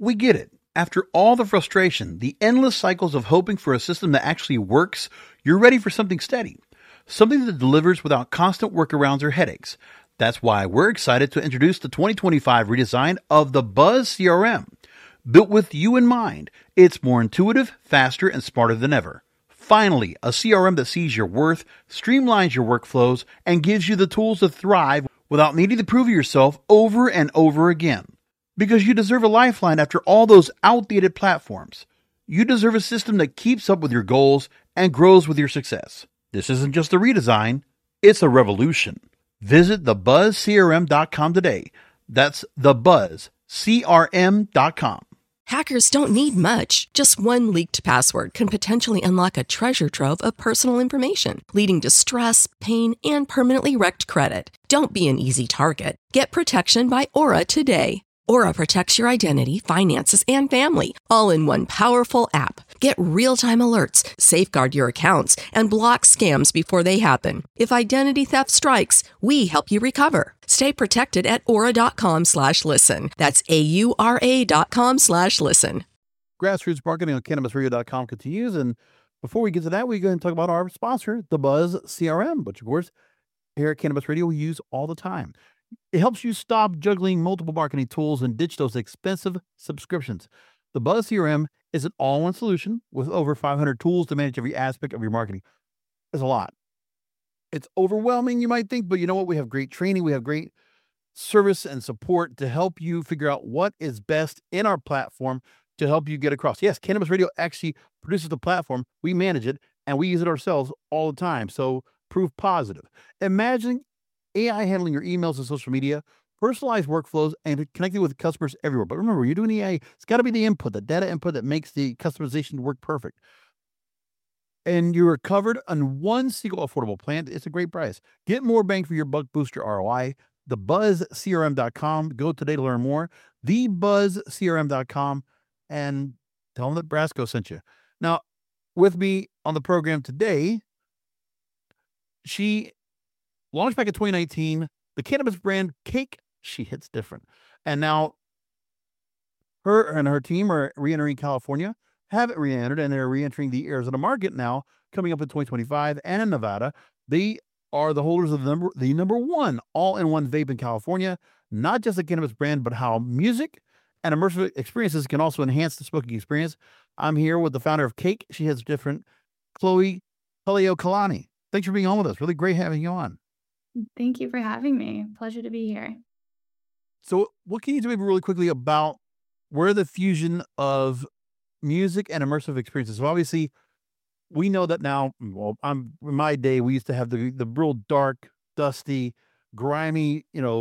We get it. After all the frustration, the endless cycles of hoping for a system that actually works, you're ready for something steady. Something that delivers without constant workarounds or headaches. That's why we're excited to introduce the 2025 redesign of the Buzz CRM. Built with you in mind, it's more intuitive, faster, and smarter than ever. Finally, a CRM that sees your worth, streamlines your workflows, and gives you the tools to thrive without needing to prove yourself over and over again. Because you deserve a lifeline after all those outdated platforms. You deserve a system that keeps up with your goals and grows with your success. This isn't just a redesign, it's a revolution. Visit thebuzzcrm.com today. That's thebuzzcrm.com. Hackers don't need much. Just one leaked password can potentially unlock a treasure trove of personal information, leading to stress, pain, and permanently wrecked credit. Don't be an easy target. Get protection by Aura today. Aura protects your identity, finances, and family, all in one powerful app. Get real-time alerts, safeguard your accounts, and block scams before they happen. If identity theft strikes, we help you recover. Stay protected at aura.com/listen. That's AURA.com/listen. Grassroots marketing on CannabisRadio.com continues. And before we get to that, we go ahead and talk about our sponsor, the Buzz CRM, which, of course, here at Cannabis Radio, we use all the time. It helps you stop juggling multiple marketing tools and ditch those expensive subscriptions. The Buzz CRM is an all-in-one solution with over 500 tools to manage every aspect of your marketing. It's a lot. It's overwhelming, you might think, but you know what? We have great training. We have great service and support to help you figure out what is best in our platform to help you get across. Yes, Cannabis Radio actually produces the platform. We manage it, and we use it ourselves all the time. So proof positive. Imagine AI handling your emails and social media, personalized workflows, and connecting with customers everywhere. But remember, you're doing AI, it's got to be the input, the data input that makes the customization work perfect. And you're covered on one single affordable plan. It's a great price. Get more bang for your buck, boost your ROI. TheBuzzCRM.com. Go today to learn more. TheBuzzCRM.com, and tell them that Brasco sent you. Now, with me on the program today, she launched back in 2019, the cannabis brand Cake. She hits different. And now her and her team are re-entering California, haven't re-entered, and they're re-entering the Arizona market now, coming up in 2025, and in Nevada. They are the holders of the number one all-in-one vape in California, not just a cannabis brand, but how music and immersive experiences can also enhance the smoking experience. I'm here with the founder of Cake. She hits different, Chloe Kaleo-Kalani. Thanks for being on with us. Really great having you on. Thank you for having me. Pleasure to be here. So what can you tell me really quickly about where the fusion of music and immersive experiences? So obviously, we know that now, well, in my day, we used to have the real dark, dusty, grimy,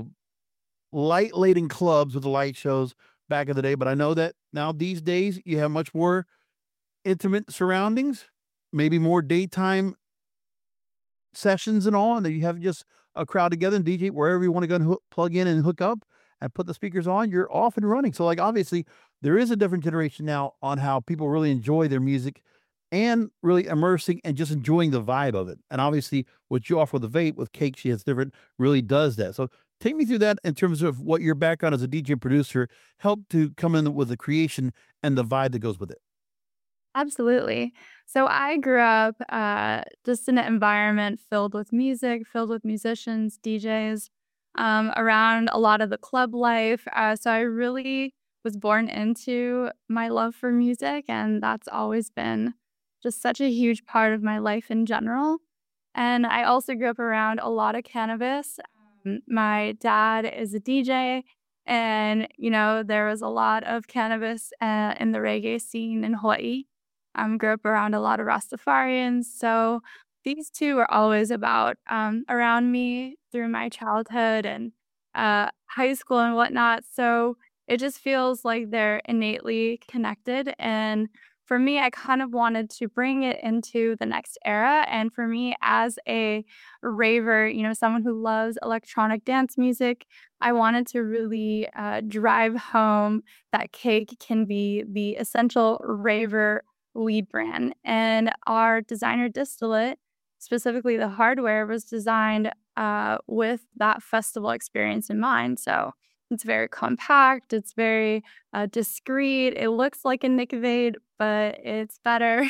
light-laden clubs with the light shows back in the day. But I know that now these days, you have much more intimate surroundings, maybe more daytime sessions and all, and then you have just a crowd together and DJ wherever you want to go and plug in and hook up and put the speakers on, you're off and running. So obviously there is a different generation now on how people really enjoy their music and really immersing and just enjoying the vibe of it. And obviously what you offer with the vape with Cake, she has different, really does that. So take me through that in terms of what your background as a DJ and producer helped to come in with the creation and the vibe that goes with it. Absolutely. So I grew up just in an environment filled with music, filled with musicians, DJs, around a lot of the club life. So I really was born into my love for music, and that's always been just such a huge part of my life in general. And I also grew up around a lot of cannabis. My dad is a DJ, and, there was a lot of cannabis in the reggae scene in Hawaii. Grew up around a lot of Rastafarians. So these two were always about around me through my childhood and high school and whatnot. So it just feels like they're innately connected. And for me, I kind of wanted to bring it into the next era. And for me, as a raver, someone who loves electronic dance music, I wanted to really drive home that Cake can be the essential raver lead brand. And our designer distillate, specifically the hardware, was designed with that festival experience in mind. So It's very compact. It's very discreet. It looks like a Nicovade, but it's better.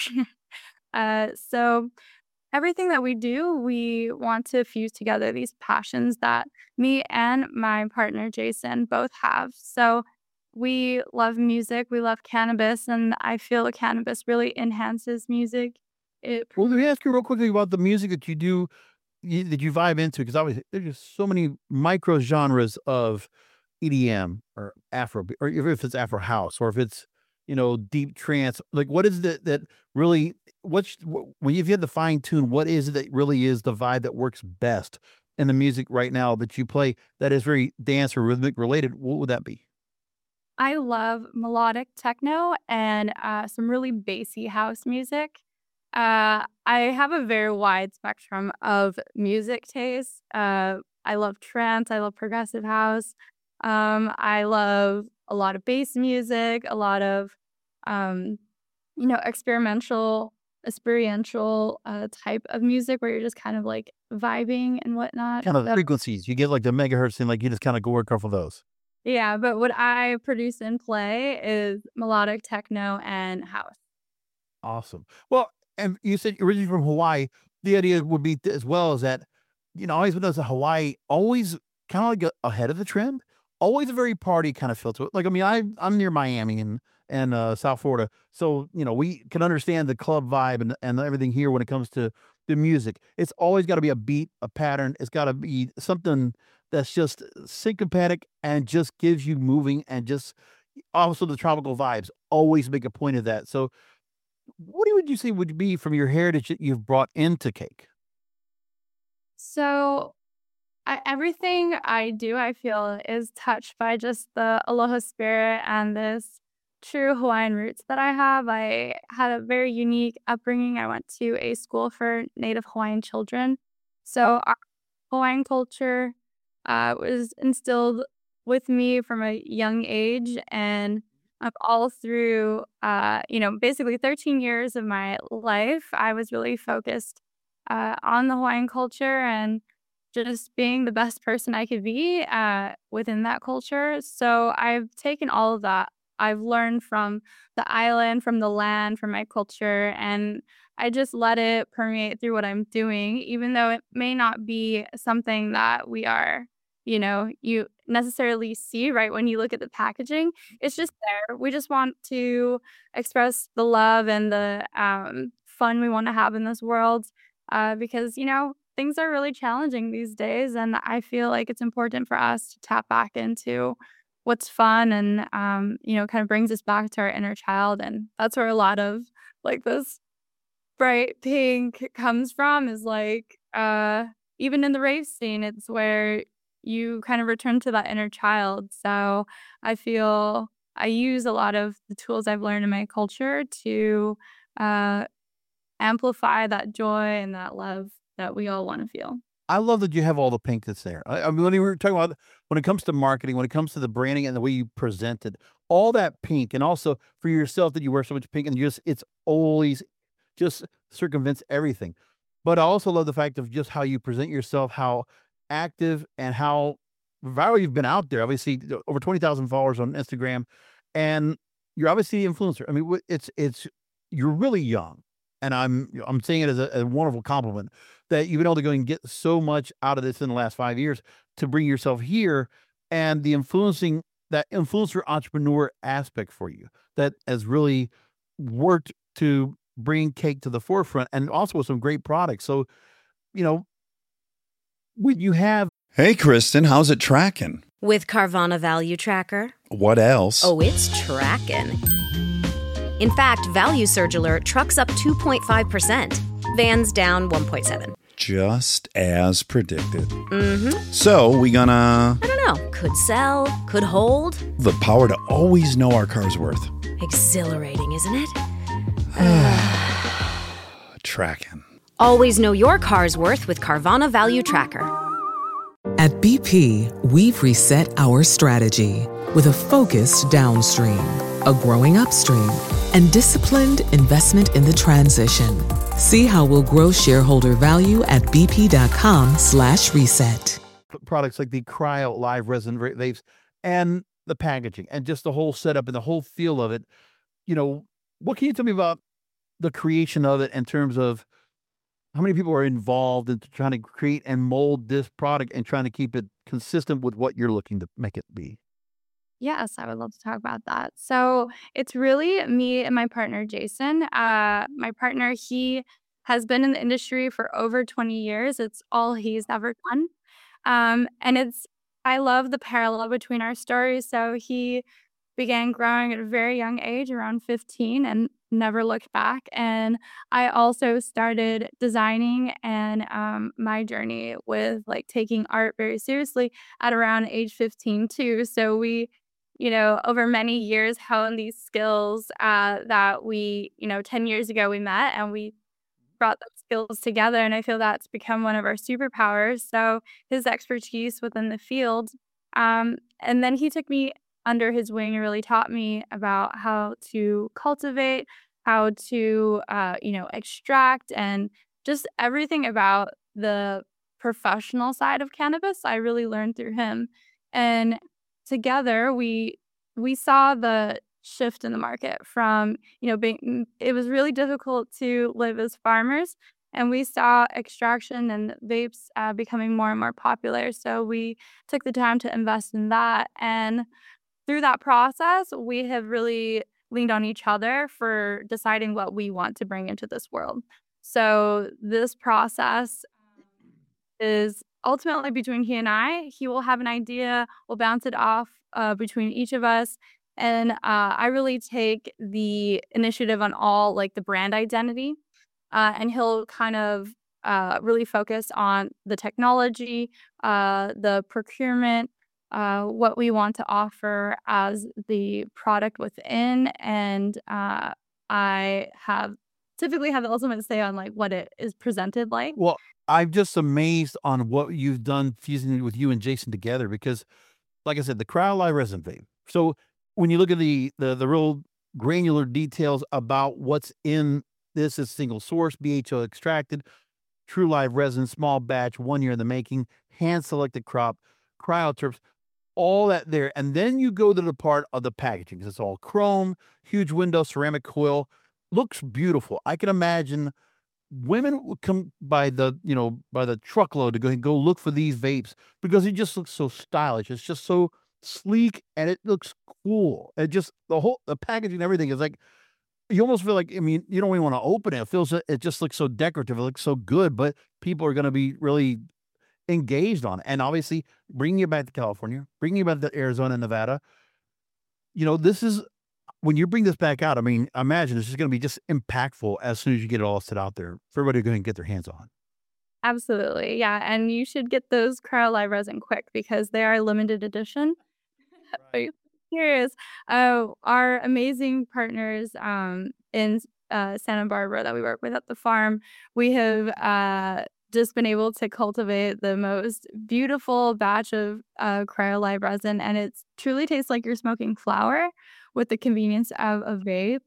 So everything that we do, we want to fuse together these passions that me and my partner Jason both have. So we love music, we love cannabis, and I feel cannabis really enhances music. It Well, let me ask you real quickly about the music that you do, that you vibe into, because obviously there's just so many micro genres of EDM or Afro, or if it's Afro house, or if it's, deep trance. Like, what is it that really, when you've had the fine tune, what is it that really is the vibe that works best in the music right now that you play that is very dance or rhythmic related? What would that be? I love melodic techno and some really bassy house music. I have a very wide spectrum of music tastes. I love trance. I love progressive house. I love a lot of bass music, a lot of, um, experiential type of music where you're just kind of like vibing and whatnot. Kind of the frequencies you get, like the megahertz, and like you just kind of go work off of those. Yeah, but what I produce and play is melodic techno and house. Awesome. Well, and you said you're originally from Hawaii. The idea would be as well as that, I always noticed that Hawaii always kind of like ahead of the trend, always a very party kind of feel to it. Like, I mean, I'm near Miami and South Florida, so we can understand the club vibe and everything here when it comes to the music. It's always got to be a beat, a pattern. It's got to be something that's just syncopatic and just gives you moving, and just also the tropical vibes always make a point of that. So would you say would be from your heritage that you've brought into cake? So everything I do, I feel, is touched by just the aloha spirit and this true Hawaiian roots that I have. I had a very unique upbringing. I went to a school for Native Hawaiian children. So our Hawaiian culture was instilled with me from a young age. And all through, basically 13 years of my life, I was really focused on the Hawaiian culture and just being the best person I could be within that culture. So I've taken all of that. I've learned from the island, from the land, from my culture, and I just let it permeate through what I'm doing, even though it may not be something that you necessarily see right when you look at the packaging. It's just there. We just want to express the love and the fun we want to have in this world because, things are really challenging these days. And I feel like it's important for us to tap back into what's fun and, kind of brings us back to our inner child. And that's where a lot of like this bright pink comes from is like, even in the rave scene, it's where you kind of return to that inner child. So I feel I use a lot of the tools I've learned in my culture to uh, amplify that joy and that love that we all want to feel. I love that you have all the pink that's there. I mean, when we were talking about when it comes to marketing, when it comes to the branding and the way you present it, all that pink, and also for yourself that you wear so much pink, and it's always just circumvents everything. But I also love the fact of just how you present yourself, how active and how viral you've been out there. Obviously, over 20,000 followers on Instagram, and you're obviously the influencer. I mean, it's you're really young, and I'm saying it as a wonderful compliment that you've been able to go and get so much out of this in the last 5 years to bring yourself here, and the influencing that influencer entrepreneur aspect for you that has really worked to bring cake to the forefront, and also with some great products. So, you know, when you have Hey, Kristen, how's it tracking? With Carvana Value Tracker? What else? Oh, it's tracking. In fact, Value Surge Alert trucks up 2.5%, vans down 1.7. Just as predicted. Mm-hmm. So, we gonna... I don't know. Could sell, could hold. The power to always know our car's worth. Exhilarating, isn't it? Tracking. Always know your car's worth with Carvana Value Tracker. At BP, we've reset our strategy with a focused downstream, a growing upstream, and disciplined investment in the transition. See how we'll grow shareholder value at bp.com/reset. products like the Cryo Live Resin Vapes and the packaging and just the whole setup and the whole feel of it. What can you tell me about the creation of it in terms of how many people are involved in trying to create and mold this product and trying to keep it consistent with what you're looking to make it be? Yes, I would love to talk about that. So it's really me and my partner, Jason. My partner, he has been in the industry for over 20 years. It's all he's ever done. I love the parallel between our stories. So he began growing at a very young age, around 15, and never looked back. And I also started designing and my journey with like taking art very seriously at around age 15 too. So we, over many years honed these skills that we, 10 years ago we met and we brought those skills together. And I feel that's become one of our superpowers. So his expertise within the field. And then he took me under his wing and really taught me about how to cultivate, how to, extract, and just everything about the professional side of cannabis. I really learned through him, and together we saw the shift in the market from being it was really difficult to live as farmers, and we saw extraction and vapes becoming more and more popular. So we took the time to invest in that, and through that process, we have really leaned on each other for deciding what we want to bring into this world. So this process is ultimately between he and I. He will have an idea, we'll bounce it off between each of us. And I really take the initiative on all like the brand identity. And he'll kind of really focus on the technology, the procurement, what we want to offer as the product within, and I have typically have the ultimate say on like what it is presented like. Well, I'm just amazed on what you've done fusing it with you and Jason together because, like I said, the CryoLive resin vape. So when you look at the real granular details about what's in this, is single source, BHO extracted, true live resin, small batch, 1 year in the making, hand selected crop, cryoterps, all that there. And then you go to the part of the packaging. 'Cause it's all chrome, huge window, ceramic coil, looks beautiful. I can imagine women would come by the truckload to go look for these vapes because it just looks so stylish. It's just so sleek and it looks cool. It just the packaging and everything is like you almost feel like, I mean, you don't even want to open it. It just looks so decorative. It looks so good, but people are going to be really engaged on it. And obviously bringing you back to California, bringing you back to Arizona and Nevada, this is when you bring this back out, I mean, I imagine it's just going to be just impactful as soon as you get it all set out there for everybody going to get their hands on. Absolutely, yeah, and you should get those CryoLive resin quick because they are limited edition. Right. Curious, our amazing partners in Santa Barbara that we work with at the farm, we have just been able to cultivate the most beautiful batch of CryoLive resin, and it truly tastes like you're smoking flower with the convenience of a vape.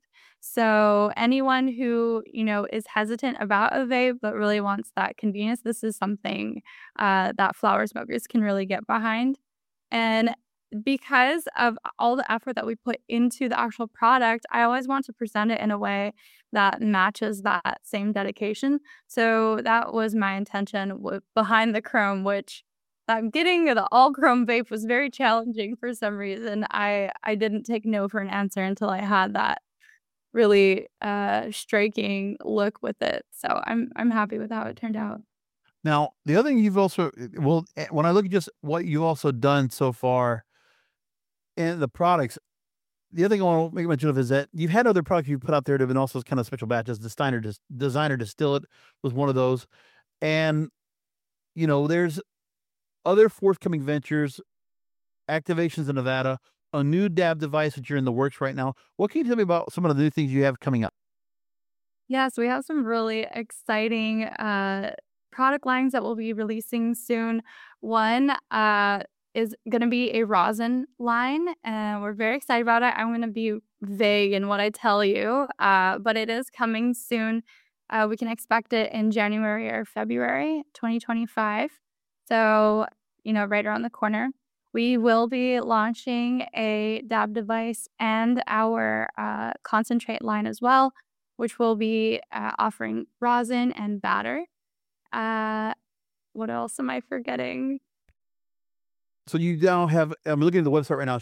So anyone who, is hesitant about a vape but really wants that convenience, this is something that flower smokers can really get behind. And because of all the effort that we put into the actual product, I always want to present it in a way that matches that same dedication. So that was my intention behind the chrome, which getting the all chrome vape was very challenging for some reason. I didn't take no for an answer until I had that really striking look with it. So I'm happy with how it turned out. Now, the other thing you've also, when I look at just what you've also done so far in the products, the other thing I want to make mention of is that you've had other products you've put out there that have been also kind of special batches. Designer Distillate was one of those. And, there's other forthcoming ventures, activations in Nevada, a new dab device that you're in the works right now. What can you tell me about some of the new things you have coming up? Yes, we have some really exciting product lines that we'll be releasing soon. One is going to be a rosin line, and we're very excited about it. I'm going to be vague in what I tell you, but it is coming soon. We can expect it in January or February 2025. So, right around the corner. we will be launching a dab device and our concentrate line as well, which will be offering rosin and batter. What else am I forgetting? So you now have, I'm looking at the website right now,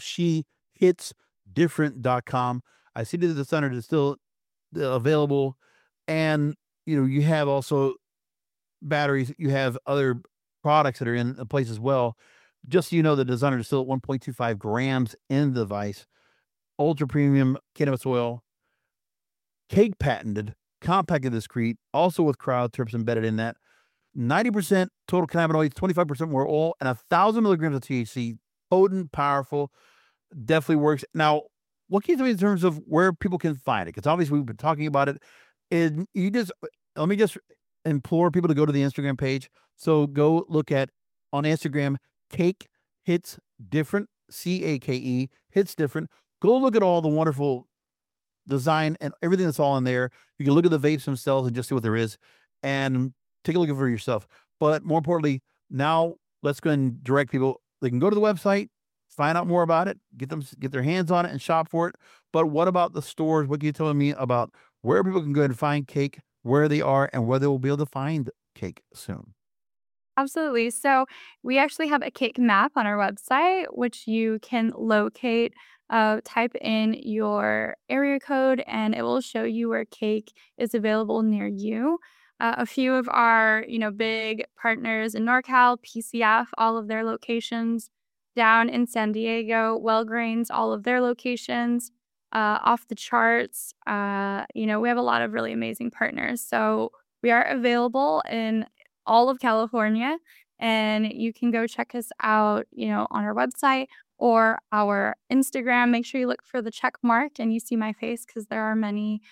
shehitsdifferent.com. I see that the designer is still available. And, you have also batteries. You have other products that are in the place as well. Just so you know, the designer is still at 1.25 grams in the device. Ultra premium cannabis oil. Cake patented, compacted discreet, also with cryo terps embedded in that. 90% total cannabinoids, 25% more oil, and 1,000 milligrams of THC. Potent, powerful, definitely works. Now, what can you tell me in terms of where people can find it? Because obviously we've been talking about it. And let me just implore people to go to the Instagram page. So go look at, on Instagram, Cake Hits Different, CAKE, Hits Different. Go look at all the wonderful design and everything that's all in there. You can look at the vapes themselves and just see what there is and take a look at it for yourself. But more importantly, now let's go and direct people. They can go to the website, find out more about it, get their hands on it and shop for it. But what about the stores? What can you tell me about where people can go and find Cake, where they are, and where they will be able to find Cake soon? Absolutely. So we actually have a Cake map on our website, which you can locate. Type in your area code, and it will show you where Cake is available near you. A few of our, big partners in NorCal, PCF, all of their locations. Down in San Diego, Wellgrains, all of their locations. Off the charts. We have a lot of really amazing partners. So we are available in all of California, and you can go check us out, on our website or our Instagram. Make sure you look for the check mark and you see my face, because there are many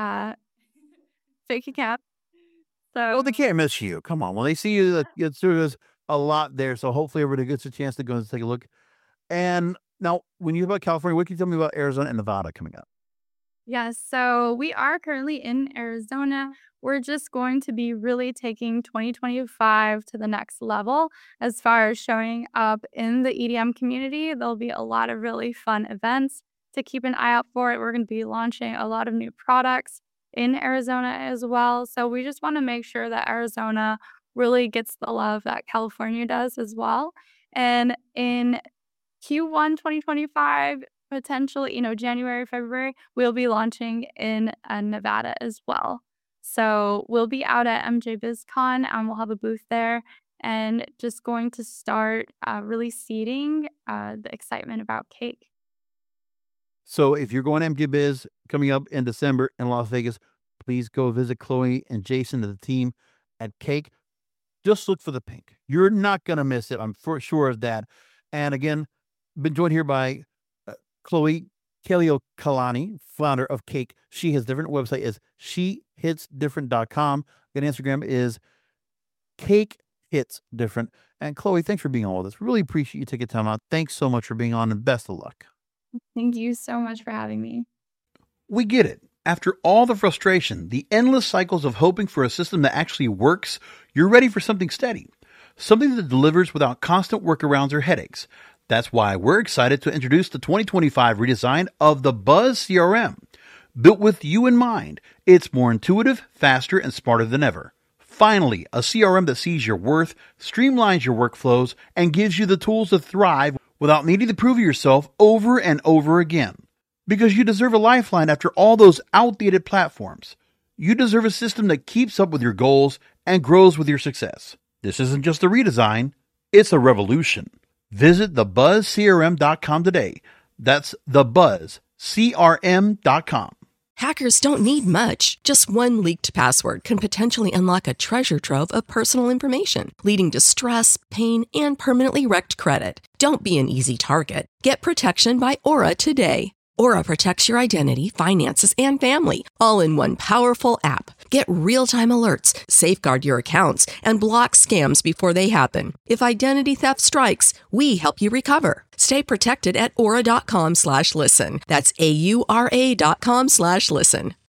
fake accounts. So They can't miss you. Come on. When they see you, there's a lot there. So hopefully everybody gets a chance to go and take a look. And now, when you talk about California, what can you tell me about Arizona and Nevada coming up? yes, so we are currently in Arizona. We're just going to be really taking 2025 to the next level as far as showing up in the EDM community. There'll be a lot of really fun events to keep an eye out for it. We're going to be launching a lot of new products in Arizona as well. So we just want to make sure that Arizona really gets the love that California does as well. And in Q1 2025, potentially, January, February, we'll be launching in Nevada as well. So we'll be out at MJ BizCon, and we'll have a booth there, and just going to start really seeding the excitement about Cake. So if you're going to MJ Biz coming up in December in Las Vegas, please go visit Chloe and Jason and the team at Cake. Just look for the pink. You're not going to miss it. I'm for sure of that. And again, been joined here by Chloe Kalani, founder of Cake. She Hits Different. Website is shehitsdifferent.com. And Instagram is Cake Hits Different. And Chloe, thanks for being on all this. Really appreciate you taking time out. Thanks so much for being on, and best of luck. Thank you so much for having me. We get it. After all the frustration, the endless cycles of hoping for a system that actually works, you're ready for something steady. Something that delivers without constant workarounds or headaches. That's why we're excited to introduce the 2025 redesign of the Buzz CRM. Built with you in mind, it's more intuitive, faster, and smarter than ever. Finally, a CRM that sees your worth, streamlines your workflows, and gives you the tools to thrive without needing to prove yourself over and over again. Because you deserve a lifeline after all those outdated platforms. You deserve a system that keeps up with your goals and grows with your success. This isn't just a redesign, it's a revolution. Visit thebuzzcrm.com today. That's thebuzzcrm.com. Hackers don't need much. Just one leaked password can potentially unlock a treasure trove of personal information, leading to stress, pain, and permanently wrecked credit. Don't be an easy target. Get protection by Aura today. Aura protects your identity, finances, and family, all in one powerful app. Get real-time alerts, safeguard your accounts, and block scams before they happen. If identity theft strikes, we help you recover. Stay protected at aura.com/listen. That's AURA.com/listen.